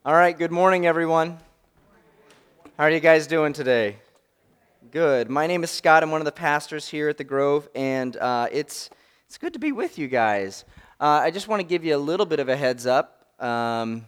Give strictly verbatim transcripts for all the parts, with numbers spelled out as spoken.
All right, good morning, everyone. How are you guys doing today? Good. My name is Scott. I'm one of the pastors here at the Grove, and uh, it's it's good to be with you guys. Uh, I just want to give you a little bit of a heads up. Um,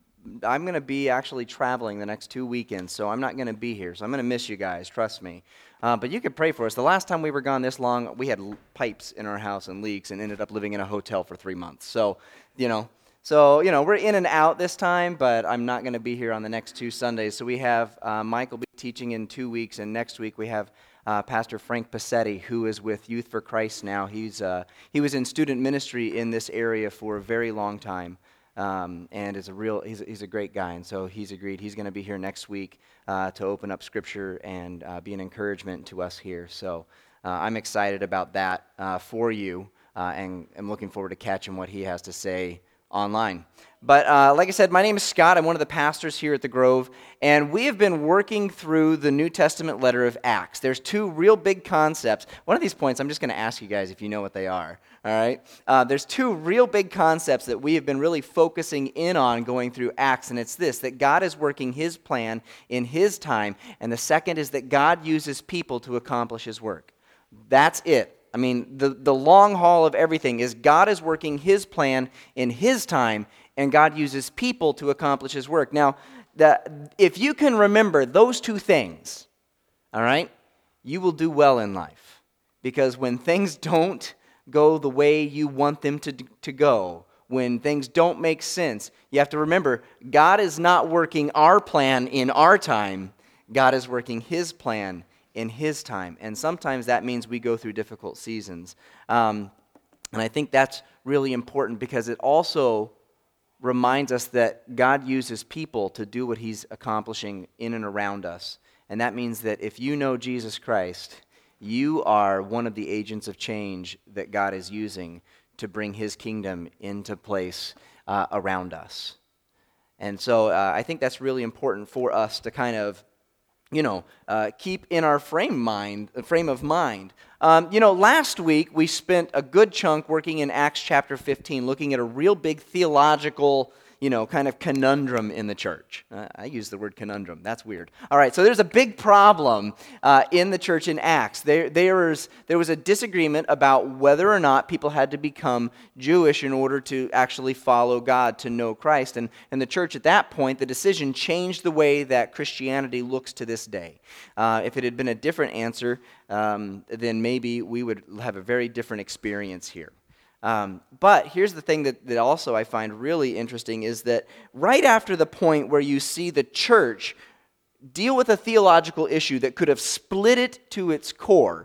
I'm going to be actually traveling the next two weekends, so I'm not going to be here. So I'm going to miss you guys, trust me. Uh, but you could pray for us. The last time we were gone this long, we had l- pipes in our house and leaks and ended up living in a hotel for three months. So, you know, so, you know, we're in and out this time, but I'm not going to be here on the next two Sundays. So we have uh, Mike will be teaching in two weeks, and next week we have uh, Pastor Frank Passetti, who is with Youth for Christ now. He's uh, he was in student ministry in this area for a very long time. Um, and is a real he's, he's a great guy, and so he's agreed he's going to be here next week uh, to open up Scripture and uh, be an encouragement to us here. So uh, I'm excited about that uh, for you, uh, and I'm looking forward to catching what he has to say online. But uh, like I said, my name is Scott. I'm one of the pastors here at the Grove, and we have been working through the New Testament letter of Acts. There's two real big concepts. One of these points, I'm just going to ask you guys if you know what they are. All right? Uh, there's two real big concepts that we have been really focusing in on going through Acts, and it's this, that God is working His plan in His time, and the second is that God uses people to accomplish His work. That's it. I mean, the, the long haul of everything is God is working His plan in His time, and God uses people to accomplish His work. Now, the, if you can remember those two things, all right, you will do well in life. Because when things don't go the way you want them to, to go, when things don't make sense, you have to remember, God is not working our plan in our time. God is working His plan in His time. And sometimes that means we go through difficult seasons. Um, and I think that's really important because it also reminds us that God uses people to do what He's accomplishing in and around us. And that means that if you know Jesus Christ, you are one of the agents of change that God is using to bring His kingdom into place uh, around us. And so uh, I think that's really important for us to kind of you know, uh, keep in our frame mind, frame of mind. Um, you know, last week we spent a good chunk working in Acts chapter fifteen, looking at a real big theological, you know, kind of conundrum in the church. Uh, I use the word conundrum. That's weird. All right, so there's a big problem uh, in the church in Acts. There, there, was, there was a disagreement about whether or not people had to become Jewish in order to actually follow God, to know Christ. And, and the church at that point, the decision changed the way that Christianity looks to this day. Uh, if it had been a different answer, um, then maybe we would have a very different experience here. Um, but here's the thing that, that also I find really interesting is that right after the point where you see the church deal with a theological issue that could have split it to its core,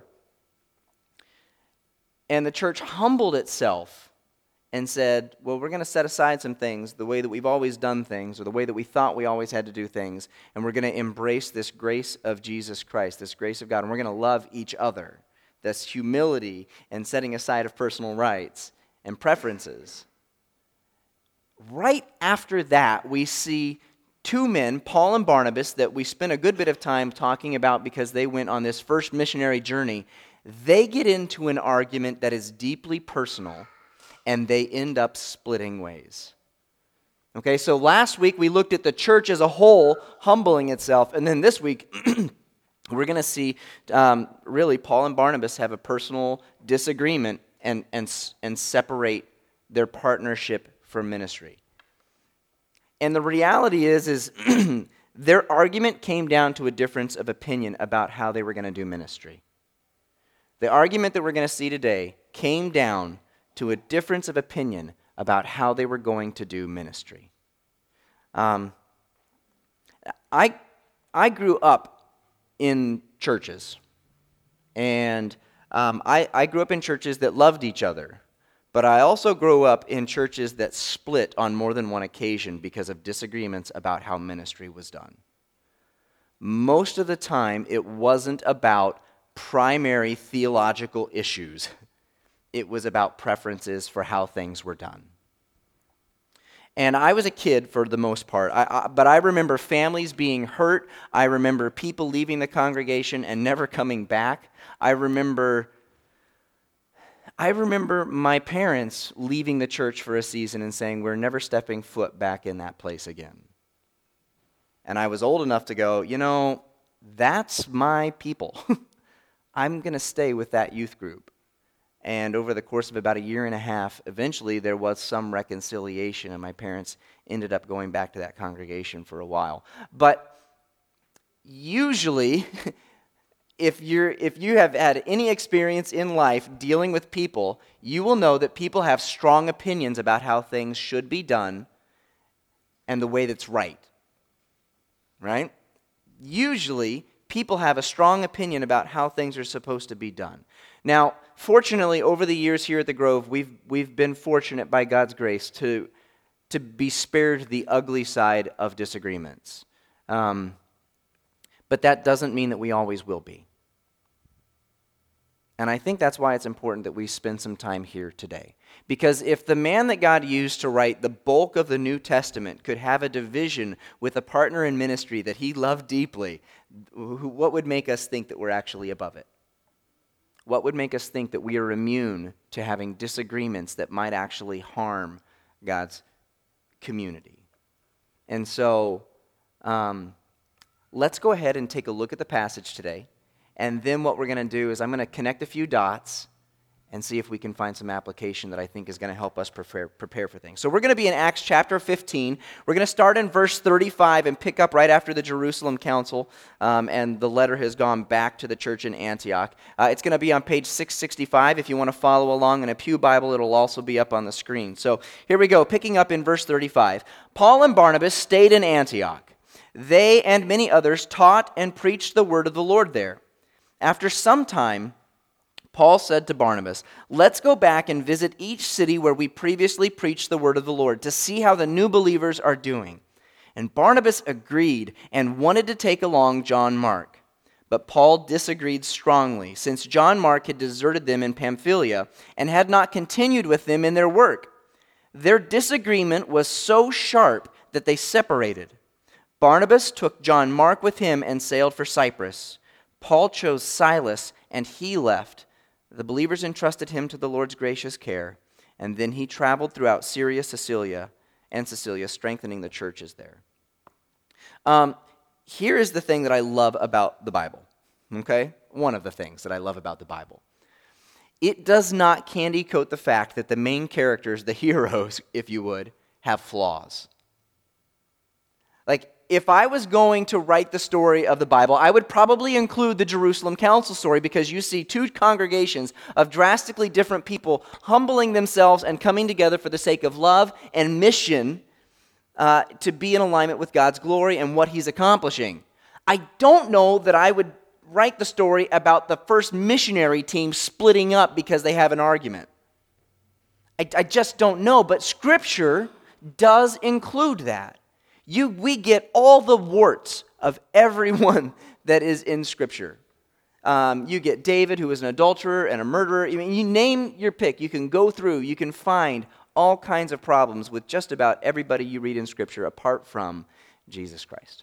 and the church humbled itself and said, well, we're going to set aside some things, the way that we've always done things, or the way that we thought we always had to do things, and we're going to embrace this grace of Jesus Christ, this grace of God, and we're going to love each other. That's humility and setting aside of personal rights and preferences. Right after that, we see two men, Paul and Barnabas, that we spent a good bit of time talking about because they went on this first missionary journey. They get into an argument that is deeply personal, and they end up splitting ways. Okay, so last week we looked at the church as a whole humbling itself, and then this week we're going to see, um, really, Paul and Barnabas have a personal disagreement and, and, and separate their partnership from ministry. And the reality is, is their argument came down to a difference of opinion about how they were going to do ministry. The argument that we're going to see today came down to a difference of opinion about how they were going to do ministry. Um, I, I grew up in churches. And um, I, I grew up in churches that loved each other. But I also grew up in churches that split on more than one occasion because of disagreements about how ministry was done. Most of the time, it wasn't about primary theological issues. It was about preferences for how things were done. And I was a kid for the most part, I, I, but I remember families being hurt. I remember people leaving the congregation and never coming back. I remember, I remember my parents leaving the church for a season and saying, we're never stepping foot back in that place again. And I was old enough to go, you know, that's my people. I'm going to stay with that youth group. And over the course of about a year and a half, eventually there was some reconciliation, and my parents ended up going back to that congregation for a while. But usually, if you're if you have had any experience in life dealing with people, you will know that people have strong opinions about how things should be done and the way that's right. Right? Usually, people have a strong opinion about how things are supposed to be done. Now, fortunately, over the years here at the Grove, we've we've been fortunate by God's grace to to be spared the ugly side of disagreements. Um, but that doesn't mean that we always will be. And I think that's why it's important that we spend some time here today. Because if the man that God used to write the bulk of the New Testament could have a division with a partner in ministry that he loved deeply, what would make us think that we're actually above it? What would make us think that we are immune to having disagreements that might actually harm God's community? And so, um, let's go ahead and take a look at the passage today. And then what we're going to do is I'm going to connect a few dots and see if we can find some application that I think is going to help us prepare, prepare for things. So we're going to be in Acts chapter fifteen. We're going to start in verse thirty-five and pick up right after the Jerusalem Council, um, and the letter has gone back to the church in Antioch. Uh, it's going to be on page six sixty-five. If you want to follow along in a pew Bible, it'll also be up on the screen. So here we go, picking up in verse thirty-five. Paul and Barnabas stayed in Antioch. They and many others taught and preached the word of the Lord there. After some time, Paul said to Barnabas, "Let's go back and visit each city where we previously preached the word of the Lord to see how the new believers are doing." And Barnabas agreed and wanted to take along John Mark. But Paul disagreed strongly, since John Mark had deserted them in Pamphylia and had not continued with them in their work. Their disagreement was so sharp that they separated. Barnabas took John Mark with him and sailed for Cyprus. Paul chose Silas, and he left. The believers entrusted him to the Lord's gracious care, and then he traveled throughout Syria, Cilicia, and Cilicia, strengthening the churches there. Um, here is the thing that I love about the Bible, okay? One of the things that I love about the Bible. It does not candy coat the fact that the main characters, the heroes, if you would, have flaws. Like, if I was going to write the story of the Bible, I would probably include the Jerusalem Council story, because you see two congregations of drastically different people humbling themselves and coming together for the sake of love and mission uh, to be in alignment with God's glory and what He's accomplishing. I don't know that I would write the story about the first missionary team splitting up because they have an argument. I, I just don't know, but Scripture does include that. You, we get all the warts of everyone that is in Scripture. Um, you get David, who was an adulterer and a murderer. I mean, you name your pick. You can go through. You can find all kinds of problems with just about everybody you read in Scripture, apart from Jesus Christ.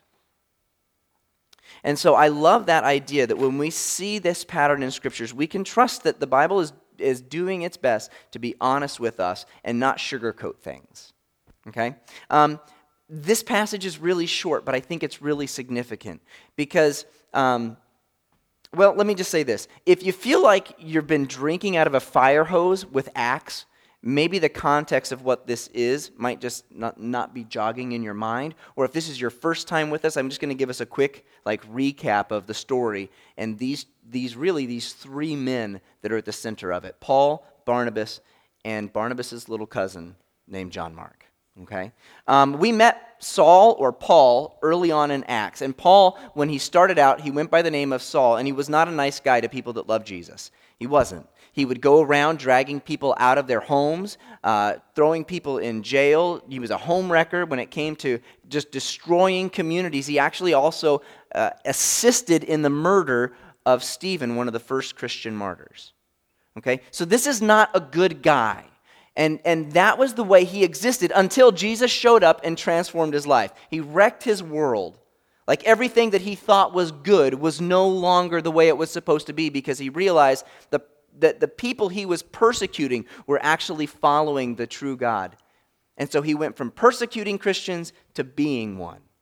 And so I love that idea that when we see this pattern in Scriptures, we can trust that the Bible is, is doing its best to be honest with us and not sugarcoat things. Okay? Um, This passage is really short, but I think it's really significant because, um, well, let me just say this. If you feel like you've been drinking out of a fire hose with Acts, maybe the context of what this is might just not, not be jogging in your mind. Or if this is your first time with us, I'm just going to give us a quick like recap of the story and these these really these three men that are at the center of it: Paul, Barnabas, and Barnabas' little cousin named John Mark. Okay, um, we met Saul or Paul early on in Acts, and Paul, when he started out, he went by the name of Saul, and he was not a nice guy to people that loved Jesus. He wasn't. He would go around dragging people out of their homes, uh, throwing people in jail. He was a home wrecker when it came to just destroying communities. He actually also uh, assisted in the murder of Stephen, one of the first Christian martyrs. Okay, so this is not a good guy. And, and that was the way he existed until Jesus showed up and transformed his life. He wrecked his world. Like everything that he thought was good was no longer the way it was supposed to be, because he realized the, that the people he was persecuting were actually following the true God. And so he went from persecuting Christians to being one.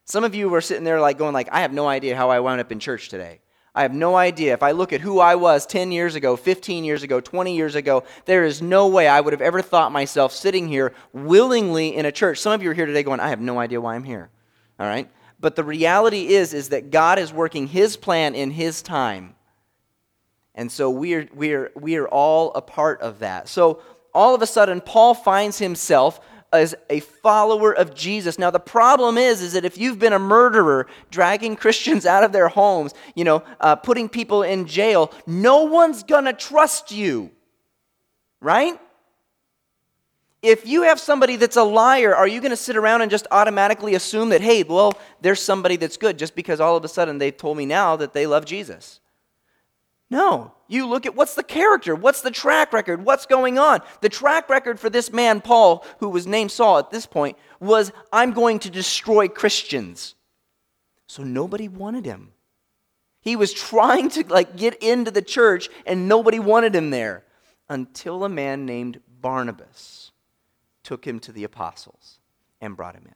Some of you were sitting there like going like, I have no idea how I wound up in church today. I have no idea. If I look at who I was ten years ago, fifteen years ago, twenty years ago, there is no way I would have ever thought myself sitting here willingly in a church. Some of you are here today going, I have no idea why I'm here. All right? But the reality is, is that God is working His plan in His time. And so we are, we are, we are all a part of that. So all of a sudden, Paul finds himself as a follower of Jesus. Now, the problem is, is that if you've been a murderer, dragging Christians out of their homes, you know, uh, putting people in jail, no one's going to trust you, right? If you have somebody that's a liar, are you going to sit around and just automatically assume that, hey, well, there's somebody that's good just because all of a sudden they've told me now that they love Jesus? No. You look at what's the character, what's the track record, what's going on. The track record for this man, Paul, who was named Saul at this point, was I'm going to destroy Christians. So nobody wanted him. He was trying to like get into the church and nobody wanted him there until a man named Barnabas took him to the apostles and brought him in.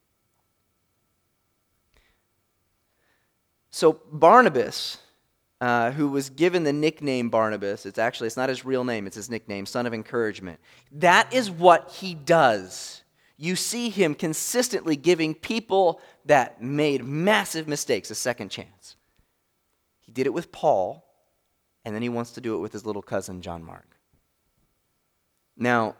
So Barnabas, Uh, who was given the nickname Barnabas. It's actually, it's not his real name, it's his nickname, son of encouragement. That is what he does. You see him consistently giving people that made massive mistakes a second chance. He did it with Paul, and then he wants to do it with his little cousin, John Mark. Now,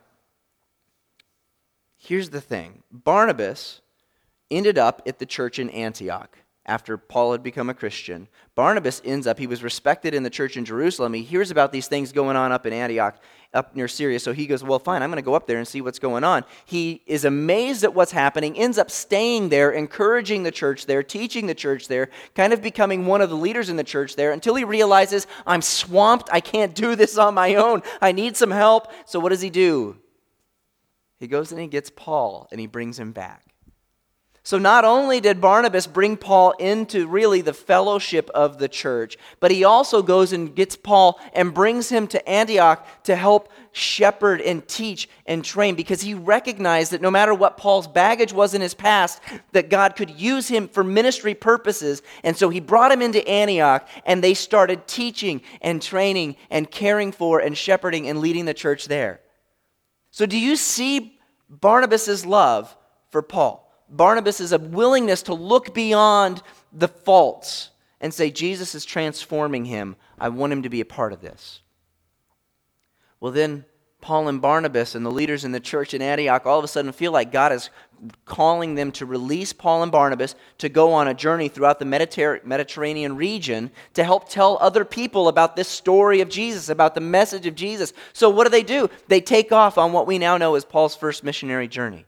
here's the thing. Barnabas ended up at the church in Antioch. After Paul had become a Christian, Barnabas ends up, he was respected in the church in Jerusalem. He hears about these things going on up in Antioch, up near Syria. So he goes, well, fine, I'm going to go up there and see what's going on. He is amazed at what's happening, ends up staying there, encouraging the church there, teaching the church there, kind of becoming one of the leaders in the church there until he realizes, I'm swamped. I can't do this on my own. I need some help. So what does he do? He goes and he gets Paul and he brings him back. So not only did Barnabas bring Paul into really the fellowship of the church, but he also goes and gets Paul and brings him to Antioch to help shepherd and teach and train, because he recognized that no matter what Paul's baggage was in his past, that God could use him for ministry purposes. And so he brought him into Antioch, and they started teaching and training and caring for and shepherding and leading the church there. So do you see Barnabas' love for Paul? Barnabas is a willingness to look beyond the faults and say, Jesus is transforming him. I want him to be a part of this. Well, then Paul and Barnabas and the leaders in the church in Antioch all of a sudden feel like God is calling them to release Paul and Barnabas to go on a journey throughout the Mediter- Mediterranean region to help tell other people about this story of Jesus, about the message of Jesus. So what do they do? They take off on what we now know as Paul's first missionary journey.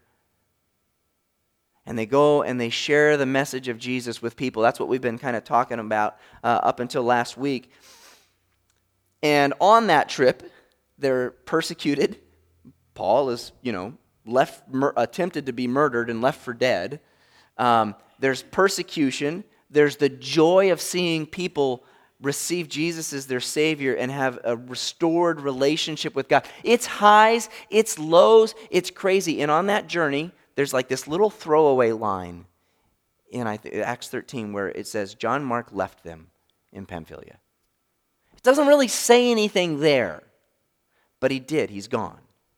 And they go and they share the message of Jesus with people. That's what we've been kind of talking about uh, up until last week. And on that trip, they're persecuted. Paul is, you know, left, mur- attempted to be murdered and left for dead. Um, there's persecution. There's the joy of seeing people receive Jesus as their Savior and have a restored relationship with God. It's highs, it's lows, it's crazy. And on that journey, there's like this little throwaway line in Acts thirteen where it says, John Mark left them in Pamphylia. It doesn't really say anything there, but he did. He's gone.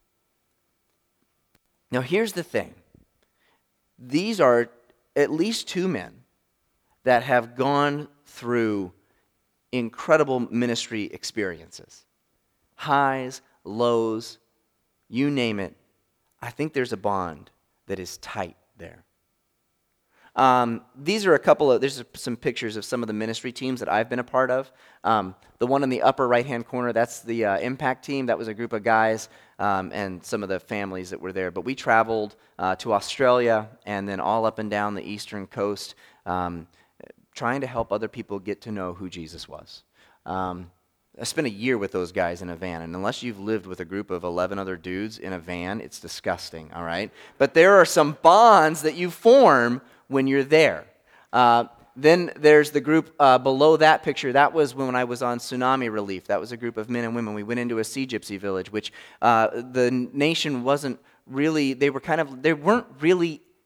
Now here's the thing. These are at least two men that have gone through incredible ministry experiences. Highs, lows, you name it. I think there's a bond that is tight there. Um, these are a couple of, there's some pictures of some of the ministry teams that I've been a part of. Um, the one in the upper right-hand corner, that's the uh, Impact team. That was a group of guys um, and some of the families that were there. But we traveled uh, to Australia and then all up and down the eastern coast um, trying to help other people get to know who Jesus was. Um, I spent a year with those guys in a van, and unless you've lived with a group of eleven other dudes in a van, it's disgusting, all right? But there are some bonds that you form when you're there. Uh, then there's the group uh, below that picture. That was when I was on tsunami relief. That was a group of men and women. We went into a Sea Gypsy village, which uh, the nation wasn't really, they were kind of, they weren't really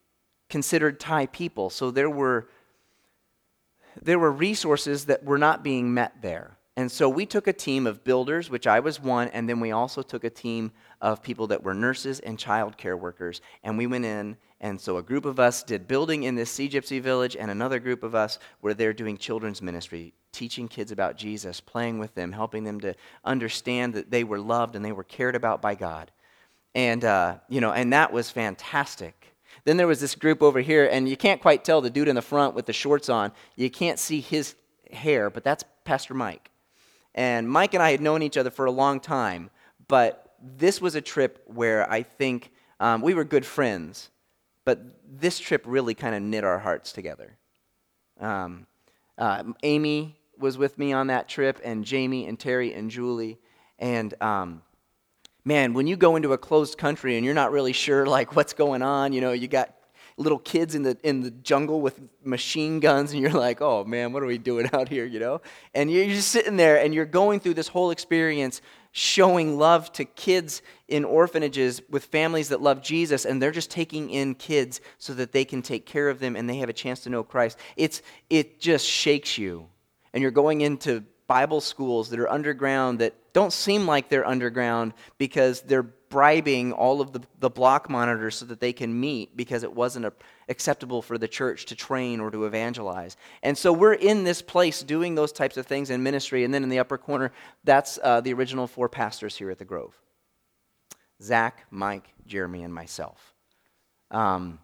considered Thai people. So there were there were resources that were not being met there. And so we took a team of builders, which I was one, and then we also took a team of people that were nurses and child care workers. And we went in, and so a group of us did building in this Sea Gypsy village, and another group of us were there doing children's ministry, teaching kids about Jesus, playing with them, helping them to understand that they were loved and they were cared about by God. And, uh, you know, and that was fantastic. Then there was this group over here, and you can't quite tell the dude in the front with the shorts on. You can't see his hair, but that's Pastor Mike. And Mike and I had known each other for a long time, but this was a trip where I think um, we were good friends, but this trip really kind of knit our hearts together. Um, uh, Amy was with me on that trip, and Jamie and Terry and Julie, and um, man, when you go into a closed country and you're not really sure like what's going on, you know, you got little kids in the in the jungle with machine guns, and you're like, oh man, what are we doing out here, you know? And you're just sitting there, and you're going through this whole experience showing love to kids in orphanages with families that love Jesus, and they're just taking in kids so that they can take care of them and they have a chance to know Christ. It's it just shakes you. And you're going into Bible schools that are underground that don't seem like they're underground because they're bribing all of the, the block monitors so that they can meet because it wasn't a, acceptable for the church to train or to evangelize. And so we're in this place doing those types of things in ministry, and then in the upper corner, that's uh, the original four pastors here at the Grove. Zach, Mike, Jeremy, and myself. Um,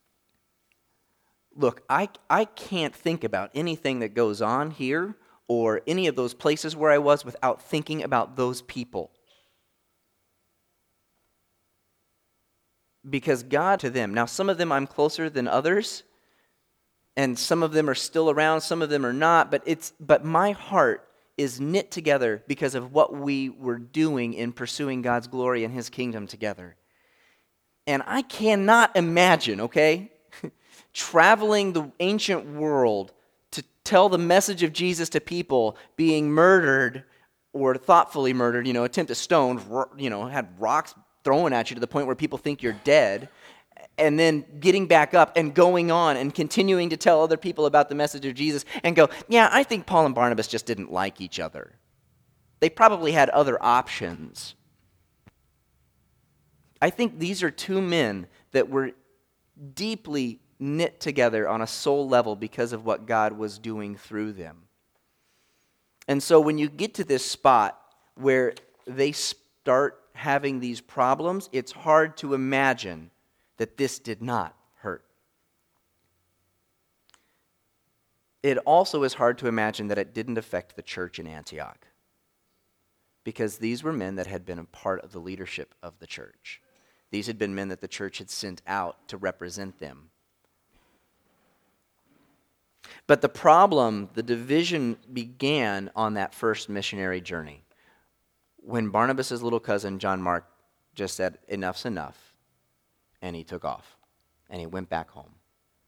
look, I, I can't think about anything that goes on here or any of those places where I was without thinking about those people. Because God to them, now some of them I'm closer than others, and some of them are still around, some of them are not, but it's but my heart is knit together because of what we were doing in pursuing God's glory and His kingdom together. And I cannot imagine, okay, traveling the ancient world to tell the message of Jesus to people, being murdered or thoughtfully murdered, you know, attempted stoned, you know, had rocks thrown at you to the point where people think you're dead, and then getting back up and going on and continuing to tell other people about the message of Jesus and go, yeah, I think Paul and Barnabas just didn't like each other. They probably had other options. I think these are two men that were deeply knit together on a soul level because of what God was doing through them. And so when you get to this spot where they start having these problems, it's hard to imagine that this did not hurt. It also is hard to imagine that it didn't affect the church in Antioch, because these were men that had been a part of the leadership of the church. These had been men that the church had sent out to represent them. But the problem, the division began on that first missionary journey, when Barnabas' little cousin, John Mark, just said, enough's enough, and he took off, and he went back home.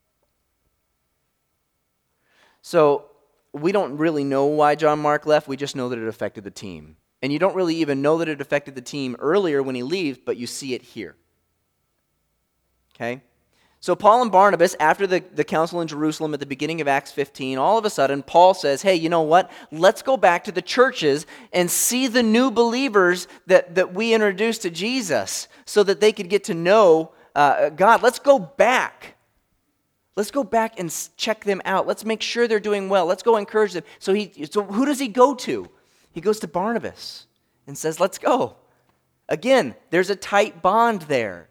So we don't really know why John Mark left, we just know that it affected the team. And you don't really even know that it affected the team earlier when he leaves, but you see it here. Okay? So Paul and Barnabas, after the, the council in Jerusalem at the beginning of Acts fifteen, all of a sudden Paul says, hey, you know what? Let's go back to the churches and see the new believers that, that we introduced to Jesus so that they could get to know uh, God. Let's go back. Let's go back and check them out. Let's make sure they're doing well. Let's go encourage them. So he, so who does he go to? He goes to Barnabas and says, let's go. Again, there's a tight bond there.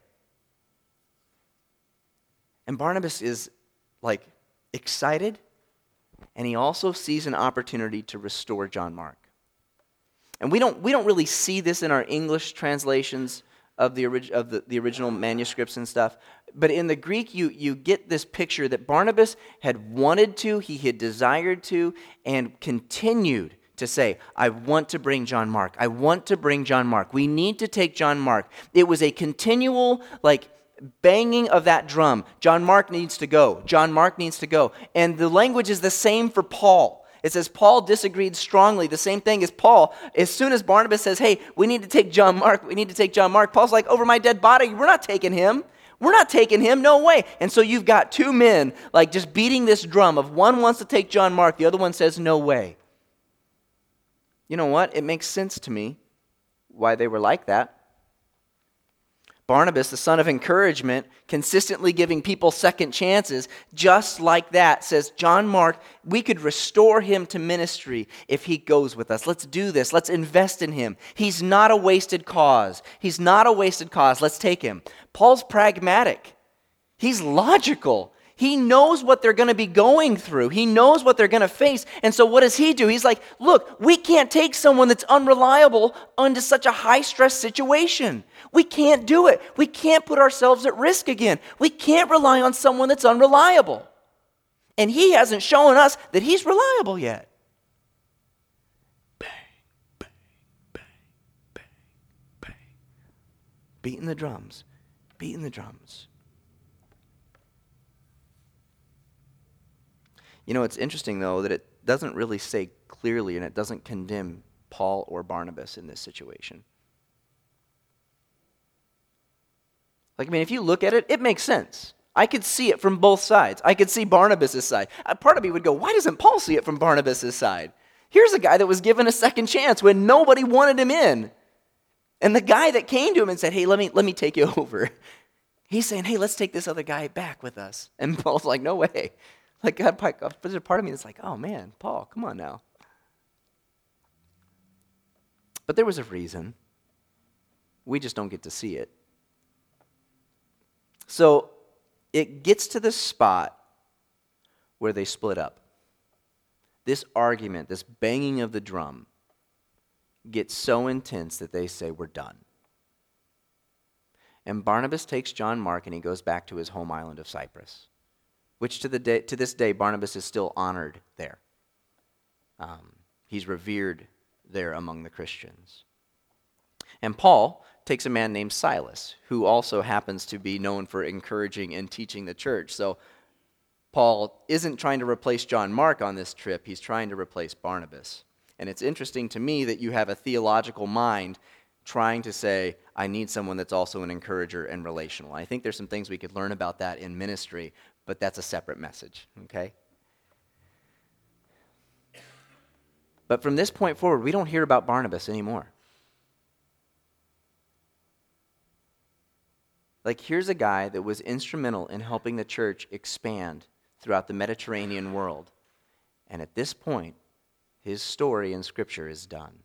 And Barnabas is like excited, and he also sees an opportunity to restore John Mark. And we don't we don't really see this in our English translations of the orig- of the, the original manuscripts and stuff. But in the Greek, you you get this picture that Barnabas had wanted to, he had desired to, and continued to say, I want to bring John Mark. I want to bring John Mark. We need to take John Mark. It was a continual, like, banging of that drum. John Mark needs to go. John Mark needs to go. And the language is the same for Paul. It says Paul disagreed strongly. The same thing as Paul. As soon as Barnabas says, hey, we need to take John Mark, we need to take John Mark, Paul's like, over my dead body, we're not taking him. We're not taking him, no way. And so you've got two men like just beating this drum of one wants to take John Mark, the other one says no way. You know what? It makes sense to me why they were like that. Barnabas, the son of encouragement, consistently giving people second chances, just like that, says, John Mark, we could restore him to ministry if he goes with us. Let's do this. Let's invest in him. He's not a wasted cause. He's not a wasted cause. Let's take him. Paul's pragmatic. He's logical. He knows what they're going to be going through. He knows what they're going to face. And so what does he do? He's like, look, we can't take someone that's unreliable into such a high-stress situation. We can't do it. We can't put ourselves at risk again. We can't rely on someone that's unreliable. And he hasn't shown us that he's reliable yet. Bang, bang, bang, bang, bang. Beating the drums, beating the drums. You know, it's interesting, though, that it doesn't really say clearly and it doesn't condemn Paul or Barnabas in this situation. Like, I mean, if you look at it, it makes sense. I could see it from both sides. I could see Barnabas' side. A part of me would go, why doesn't Paul see it from Barnabas' side? Here's a guy that was given a second chance when nobody wanted him in. And the guy that came to him and said, hey, let me, let me take you over. He's saying, hey, let's take this other guy back with us. And Paul's like, no way. Like, God, there's a part of me that's like, oh man, Paul, come on now. But there was a reason. We just don't get to see it. So it gets to the spot where they split up. This argument, this banging of the drum, gets so intense that they say, we're done. And Barnabas takes John Mark and he goes back to his home island of Cyprus, which to the day, to this day, Barnabas is still honored there. Um, he's revered there among the Christians. And Paul takes a man named Silas, who also happens to be known for encouraging and teaching the church. So Paul isn't trying to replace John Mark on this trip. He's trying to replace Barnabas. And it's interesting to me that you have a theological mind trying to say, I need someone that's also an encourager and relational. I think there's some things we could learn about that in ministry, but that's a separate message, okay? But from this point forward, we don't hear about Barnabas anymore. Like, here's a guy that was instrumental in helping the church expand throughout the Mediterranean world. And at this point, his story in Scripture is done.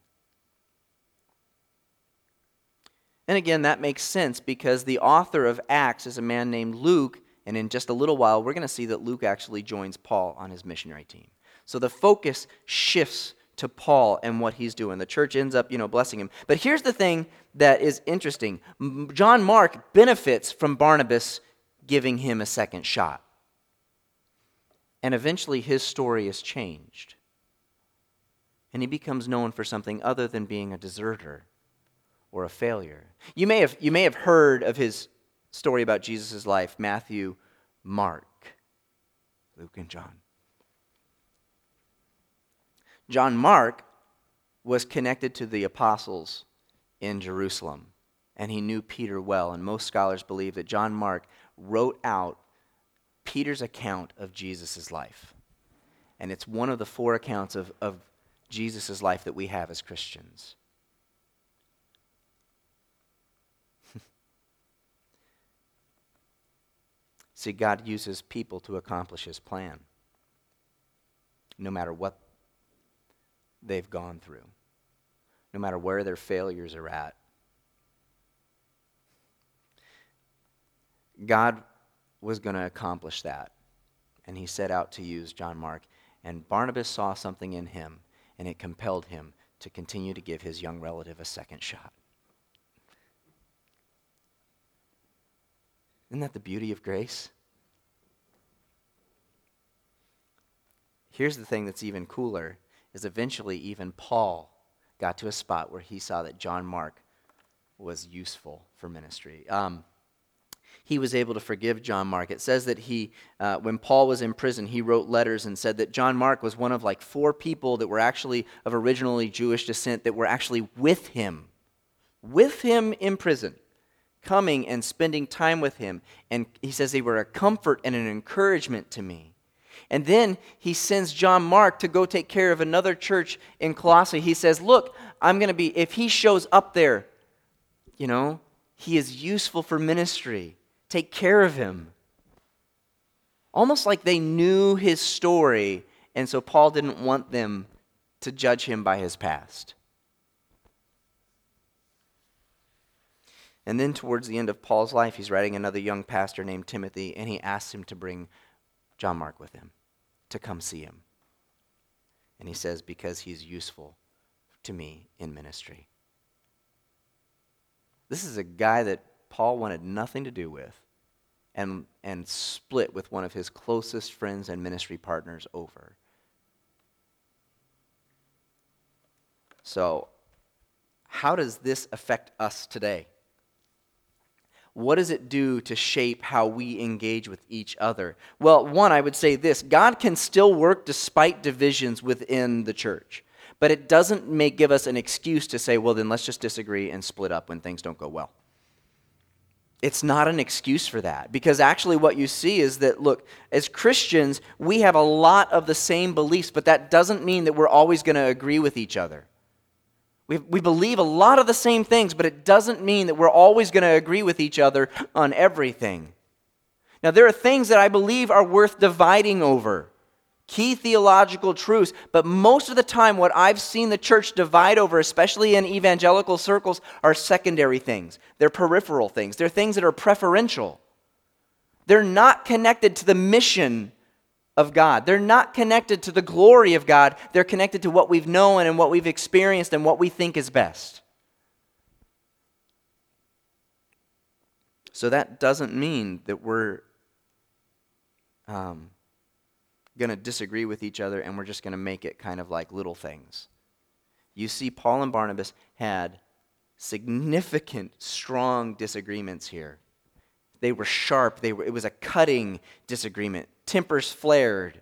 And again, that makes sense because the author of Acts is a man named Luke, and in just a little while, we're going to see that Luke actually joins Paul on his missionary team. So the focus shifts to Paul and what he's doing. The church ends up, you know, blessing him. But here's the thing that is interesting. John Mark benefits from Barnabas giving him a second shot. And eventually his story is changed. And he becomes known for something other than being a deserter or a failure. You may have, you may have heard of his story about Jesus' life, Matthew, Mark, Luke, and John. John Mark was connected to the apostles in Jerusalem, and he knew Peter well, and most scholars believe that John Mark wrote out Peter's account of Jesus' life. And it's one of the four accounts of, of Jesus' life that we have as Christians. See, God uses people to accomplish his plan, no matter what they've gone through, no matter where their failures are at. God was going to accomplish that, and he set out to use John Mark, and Barnabas saw something in him, and it compelled him to continue to give his young relative a second shot. Isn't that the beauty of grace? Here's the thing that's even cooler, is eventually even Paul got to a spot where he saw that John Mark was useful for ministry. Um, he was able to forgive John Mark. It says that he, uh, when Paul was in prison, he wrote letters and said that John Mark was one of like four people that were actually of originally Jewish descent that were actually with him, with him in prison, coming and spending time with him. And he says they were a comfort and an encouragement to me. And then he sends John Mark to go take care of another church in Colossae. He says, look, I'm going to be, if he shows up there, you know, he is useful for ministry. Take care of him. Almost like they knew his story, and so Paul didn't want them to judge him by his past. And then towards the end of Paul's life, he's writing another young pastor named Timothy, and he asks him to bring John Mark with him, to come see him. And he says, because he's useful to me in ministry. This is a guy that Paul wanted nothing to do with and, and split with one of his closest friends and ministry partners over. So, how does this affect us today? What does it do to shape how we engage with each other? Well, one, I would say this. God can still work despite divisions within the church. But it doesn't make give us an excuse to say, well, then let's just disagree and split up when things don't go well. It's not an excuse for that. Because actually what you see is that, look, as Christians, we have a lot of the same beliefs, but that doesn't mean that we're always going to agree with each other. We, we believe a lot of the same things, but it doesn't mean that we're always going to agree with each other on everything. Now, there are things that I believe are worth dividing over, key theological truths, but most of the time what I've seen the church divide over, especially in evangelical circles, are secondary things. They're peripheral things. They're things that are preferential. They're not connected to the mission of God. They're not connected to the glory of God. They're connected to what we've known and what we've experienced and what we think is best. So that doesn't mean that we're um, going to disagree with each other and we're just going to make it kind of like little things. You see, Paul and Barnabas had significant, strong disagreements here. They were sharp. They were, it was a cutting disagreement. Tempers flared.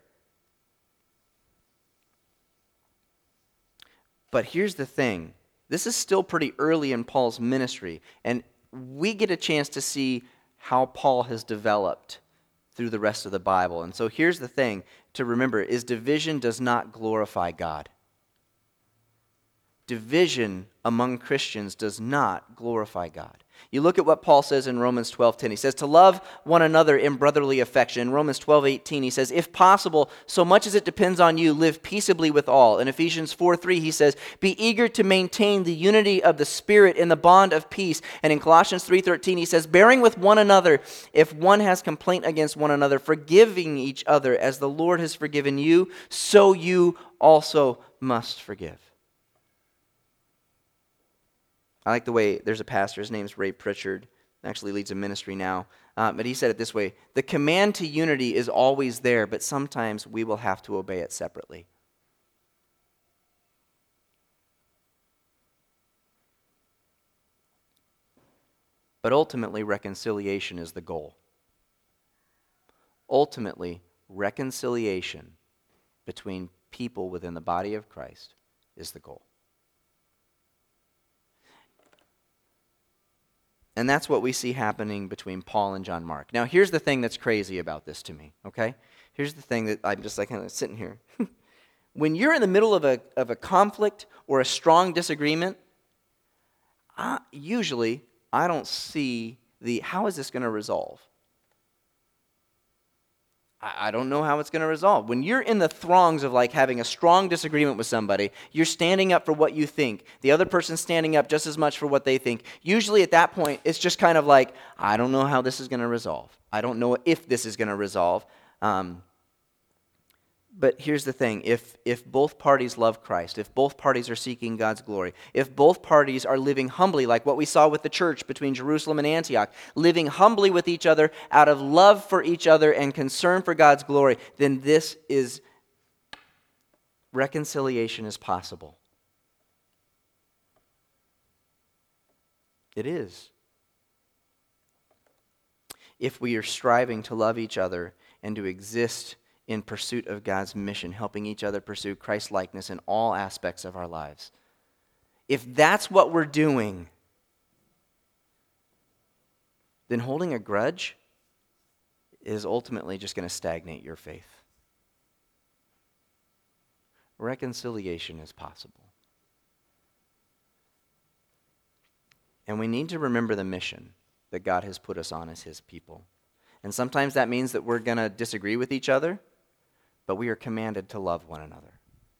But here's the thing. This is still pretty early in Paul's ministry, and we get a chance to see how Paul has developed through the rest of the Bible. And so here's the thing to remember is division does not glorify God. Division among Christians does not glorify God. You look at what Paul says in Romans twelve ten. He says to love one another in brotherly affection. In Romans twelve eighteen, he says, if possible, so much as it depends on you, live peaceably with all. In Ephesians four three, he says, be eager to maintain the unity of the Spirit in the bond of peace. And in Colossians three thirteen, he says, bearing with one another, if one has complaint against one another, forgiving each other as the Lord has forgiven you, so you also must forgive. I like the way, there's a pastor, his name's Ray Pritchard, actually leads a ministry now, uh, but he said it this way, the command to unity is always there, but sometimes we will have to obey it separately. But ultimately, reconciliation is the goal. Ultimately, reconciliation between people within the body of Christ is the goal. And that's what we see happening between Paul and John Mark. Now, here's the thing that's crazy about this to me, okay? Here's the thing that I'm just like kind of sitting here. When you're in the middle of a, of a conflict or a strong disagreement, I, usually I don't see the, how is this going to resolve? I don't know how it's going to resolve. When you're in the throngs of like having a strong disagreement with somebody, you're standing up for what you think. The other person's standing up just as much for what they think. Usually at that point, it's just kind of like, I don't know how this is going to resolve. I don't know if this is going to resolve. Um, but here's the thing. If, if both parties love Christ, if both parties are seeking God's glory, if both parties are living humbly, like what we saw with the church between Jerusalem and Antioch, living humbly with each other out of love for each other and concern for God's glory, then this is, reconciliation is possible. It is. If we are striving to love each other and to exist in pursuit of God's mission, helping each other pursue Christ-likeness in all aspects of our lives. If that's what we're doing, then holding a grudge is ultimately just going to stagnate your faith. Reconciliation is possible. And we need to remember the mission that God has put us on as his people. And sometimes that means that we're going to disagree with each other, but we are commanded to love one another.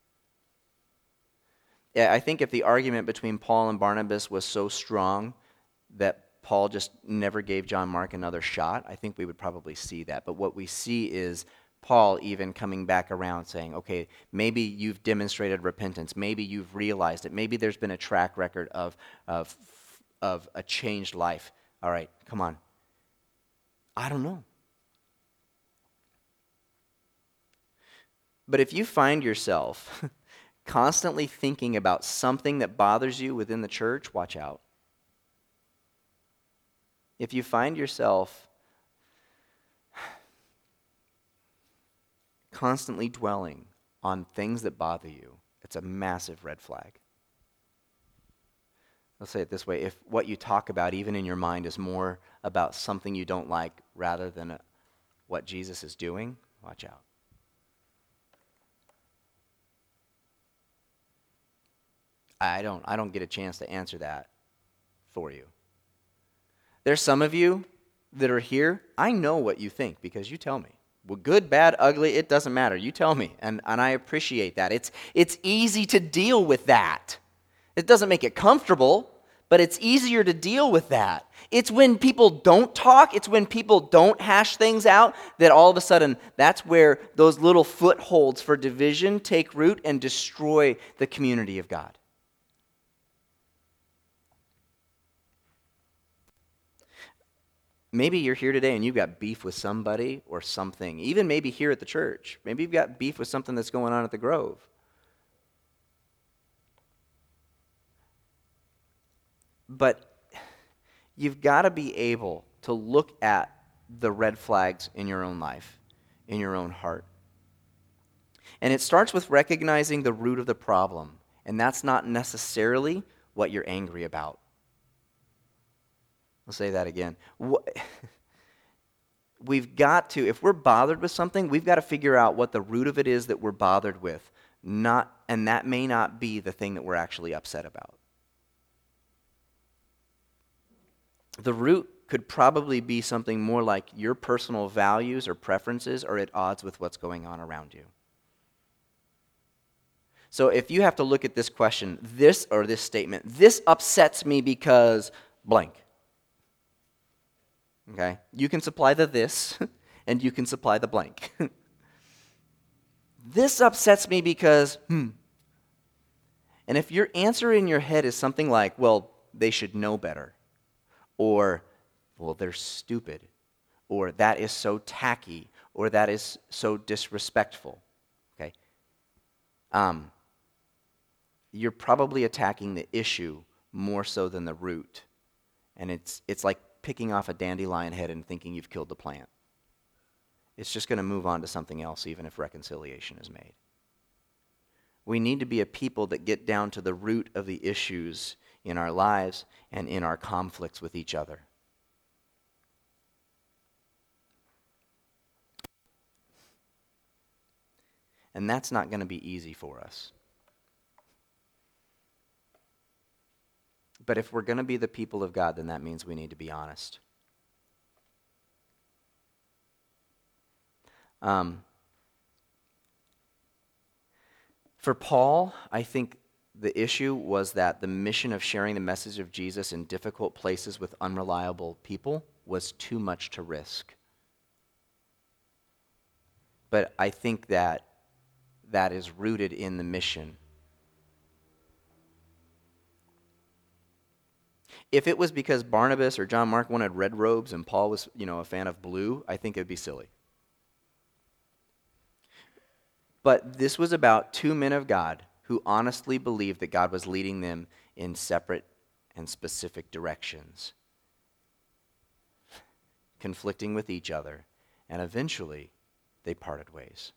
Yeah, I think if the argument between Paul and Barnabas was so strong that Paul just never gave John Mark another shot, I think we would probably see that. But what we see is Paul even coming back around saying, okay, maybe you've demonstrated repentance. Maybe you've realized it. Maybe there's been a track record of, of, of a changed life. All right, come on. I don't know. But if you find yourself constantly thinking about something that bothers you within the church, watch out. If you find yourself constantly dwelling on things that bother you, it's a massive red flag. Let's say it this way. If what you talk about, even in your mind, is more about something you don't like rather than a, what Jesus is doing, watch out. I don't, I don't get a chance to answer that for you. There's some of you that are here, I know what you think because you tell me. Well, good, bad, ugly, it doesn't matter. You tell me, and, and I appreciate that. It's, it's easy to deal with that. It doesn't make it comfortable, but it's easier to deal with that. It's when people don't talk, it's when people don't hash things out, that all of a sudden, that's where those little footholds for division take root and destroy the community of God. Maybe you're here today and you've got beef with somebody or something, even maybe here at the church. Maybe you've got beef with something that's going on at the Grove. But you've got to be able to look at the red flags in your own life, in your own heart. And it starts with recognizing the root of the problem, and that's not necessarily what you're angry about. I'll say that again. We've got to, if we're bothered with something, we've got to figure out what the root of it is that we're bothered with. Not, and that may not be the thing that we're actually upset about. The root could probably be something more like your personal values or preferences are at odds with what's going on around you. So if you have to look at this question, this or this statement, this upsets me because blank. Okay? You can supply the this, and you can supply the blank. This upsets me because, hmm. And if your answer in your head is something like, well, they should know better, or, well, they're stupid, or that is so tacky, or that is so disrespectful, okay? Um, you're probably attacking the issue more so than the root. And it's it's like picking off a dandelion head and thinking you've killed the plant. It's just going to move on to something else even if reconciliation is made. We need to be a people that get down to the root of the issues in our lives and in our conflicts with each other. And that's not going to be easy for us. But if we're going to be the people of God, then that means we need to be honest. Um, for Paul, I think the issue was that the mission of sharing the message of Jesus in difficult places with unreliable people was too much to risk. But I think that that is rooted in the mission. If it was because Barnabas or John Mark wanted red robes and Paul was, you know, a fan of blue, I think it'd be silly. But this was about two men of God who honestly believed that God was leading them in separate and specific directions, conflicting with each other, and eventually they parted ways.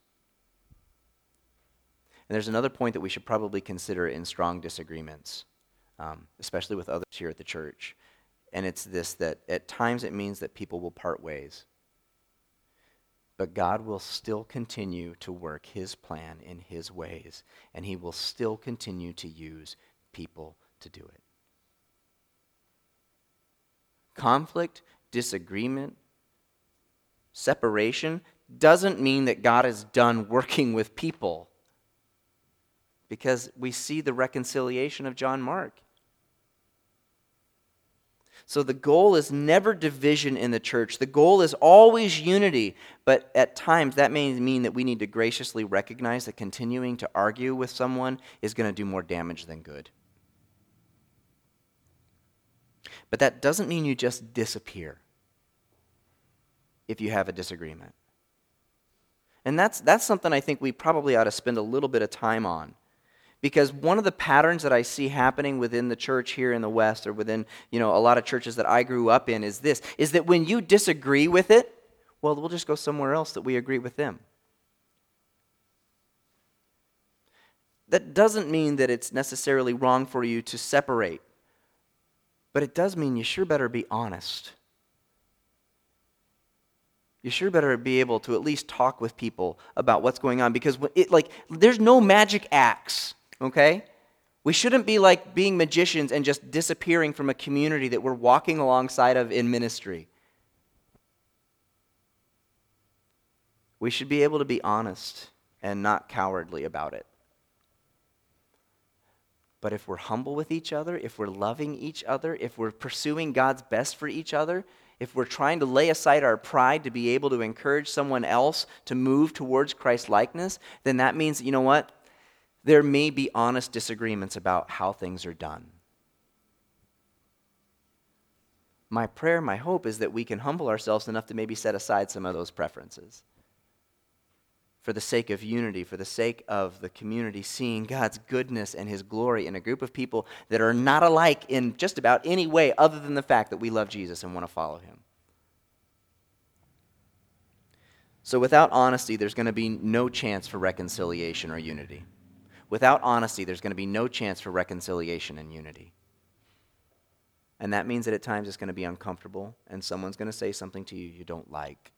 And there's another point that we should probably consider in strong disagreements. Um, especially with others here at the church. And it's this, that at times it means that people will part ways. But God will still continue to work his plan in his ways, and he will still continue to use people to do it. Conflict, disagreement, separation doesn't mean that God is done working with people, because we see the reconciliation of John Mark. So the goal is never division in the church. The goal is always unity. But at times, that may mean that we need to graciously recognize that continuing to argue with someone is going to do more damage than good. But that doesn't mean you just disappear if you have a disagreement. And that's, that's something I think we probably ought to spend a little bit of time on. Because one of the patterns that I see happening within the church here in the West, or within, you know, a lot of churches that I grew up in, is this, is that when you disagree with it, well, we'll just go somewhere else that we agree with them. That doesn't mean that it's necessarily wrong for you to separate, but it does mean you sure better be honest. You sure better be able to at least talk with people about what's going on, because it, like, there's no magic acts. Okay? We shouldn't be like being magicians and just disappearing from a community that we're walking alongside of in ministry. We should be able to be honest and not cowardly about it. But if we're humble with each other, if we're loving each other, if we're pursuing God's best for each other, if we're trying to lay aside our pride to be able to encourage someone else to move towards Christ-likeness, then that means, you know what? There may be honest disagreements about how things are done. My prayer, my hope is that we can humble ourselves enough to maybe set aside some of those preferences for the sake of unity, for the sake of the community seeing God's goodness and his glory in a group of people that are not alike in just about any way other than the fact that we love Jesus and want to follow him. So without honesty, there's going to be no chance for reconciliation or unity. Without honesty, there's going to be no chance for reconciliation and unity. And that means that at times it's going to be uncomfortable, and someone's going to say something to you you don't like.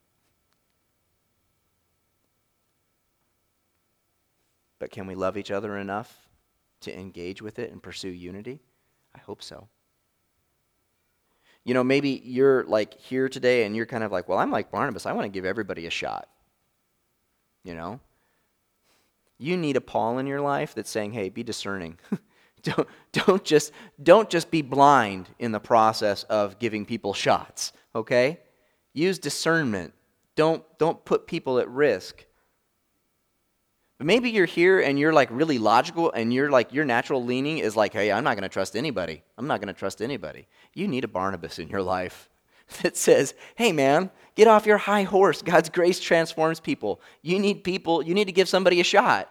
But can we love each other enough to engage with it and pursue unity? I hope so. You know, maybe you're like here today and you're kind of like, well, I'm like Barnabas. I want to give everybody a shot. You know? You need a Paul in your life that's saying, hey, be discerning. don't, don't, just, don't just be blind in the process of giving people shots, okay? Use discernment. Don't, don't put people at risk. But maybe you're here and you're like really logical and you're like, your natural leaning is like, hey, I'm not going to trust anybody. I'm not going to trust anybody. You need a Barnabas in your life that says, hey man, get off your high horse. God's grace transforms people. You need people, you need to give somebody a shot.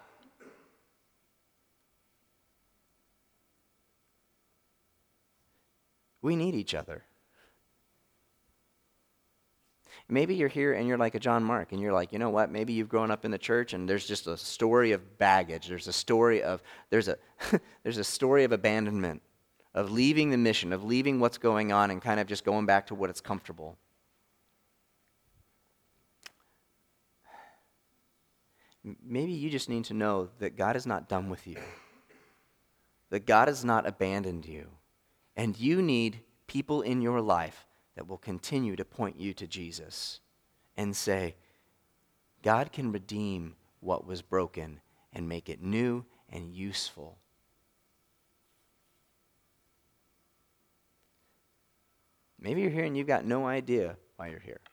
We need each other. Maybe you're here and you're like a John Mark and you're like, you know what, maybe you've grown up in the church and there's just a story of baggage. There's a story of, there's a, there's a story of abandonment, of leaving the mission, of leaving what's going on and kind of just going back to what it's comfortable. Maybe you just need to know that God is not done with you, that God has not abandoned you, and you need people in your life that will continue to point you to Jesus and say, God can redeem what was broken and make it new and useful. Maybe you're here and you've got no idea why you're here.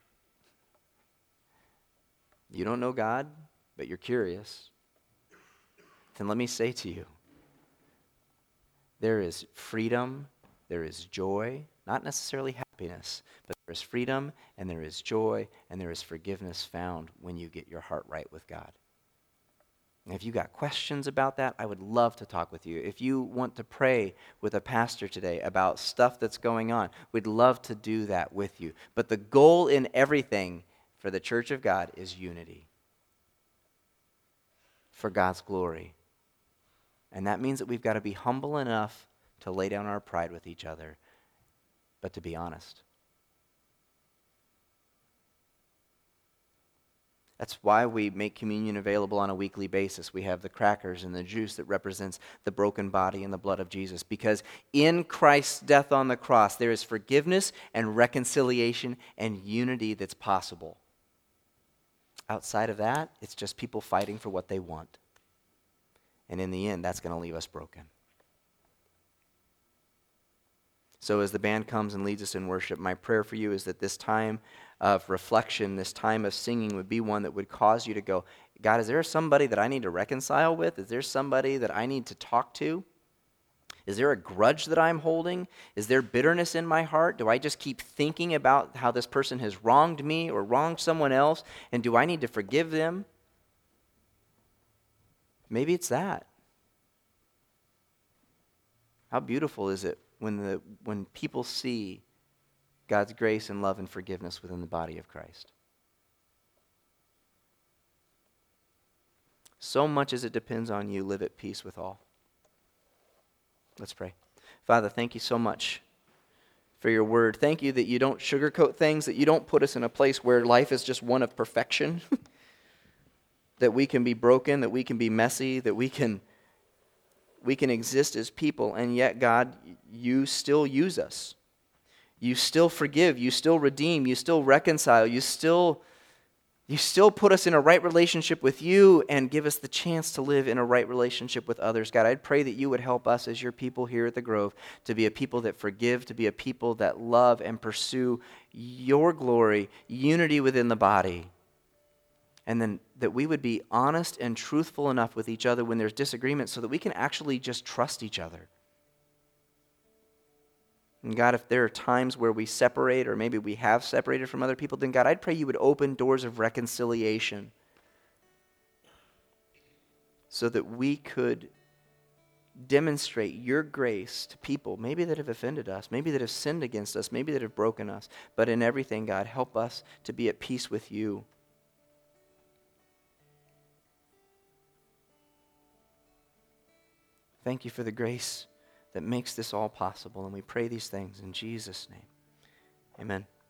You don't know God, but you're curious. Then let me say to you, there is freedom, there is joy, not necessarily happiness, but there is freedom and there is joy and there is forgiveness found when you get your heart right with God. And if you got questions about that, I would love to talk with you. If you want to pray with a pastor today about stuff that's going on, we'd love to do that with you. But the goal in everything for the church of God is unity for God's glory. And that means that we've got to be humble enough to lay down our pride with each other but to be honest. That's why we make communion available on a weekly basis. We have the crackers and the juice that represents the broken body and the blood of Jesus. Because in Christ's death on the cross, there is forgiveness and reconciliation and unity that's possible. Outside of that, it's just people fighting for what they want. And in the end, that's going to leave us broken. So as the band comes and leads us in worship, my prayer for you is that this time of reflection, this time of singing would be one that would cause you to go, God, is there somebody that I need to reconcile with? Is there somebody that I need to talk to? Is there a grudge that I'm holding? Is there bitterness in my heart? Do I just keep thinking about how this person has wronged me or wronged someone else? And do I need to forgive them? Maybe it's that. How beautiful is it when the when people see God's grace and love and forgiveness within the body of Christ? So much as it depends on you, live at peace with all. Let's pray. Father, thank you so much for your word. Thank you that you don't sugarcoat things, that you don't put us in a place where life is just one of perfection, that we can be broken, that we can be messy, that we can we can exist as people, and yet, God, you still use us. You still forgive, you still redeem, you still reconcile, you still You still put us in a right relationship with you and give us the chance to live in a right relationship with others. God, I'd pray that you would help us as your people here at the Grove to be a people that forgive, to be a people that love and pursue your glory, unity within the body. And then that we would be honest and truthful enough with each other when there's disagreement so that we can actually just trust each other. And God, if there are times where we separate or maybe we have separated from other people, then God, I'd pray you would open doors of reconciliation so that we could demonstrate your grace to people, maybe that have offended us, maybe that have sinned against us, maybe that have broken us. But in everything, God, help us to be at peace with you. Thank you for the grace that makes this all possible, and we pray these things in Jesus' name. Amen.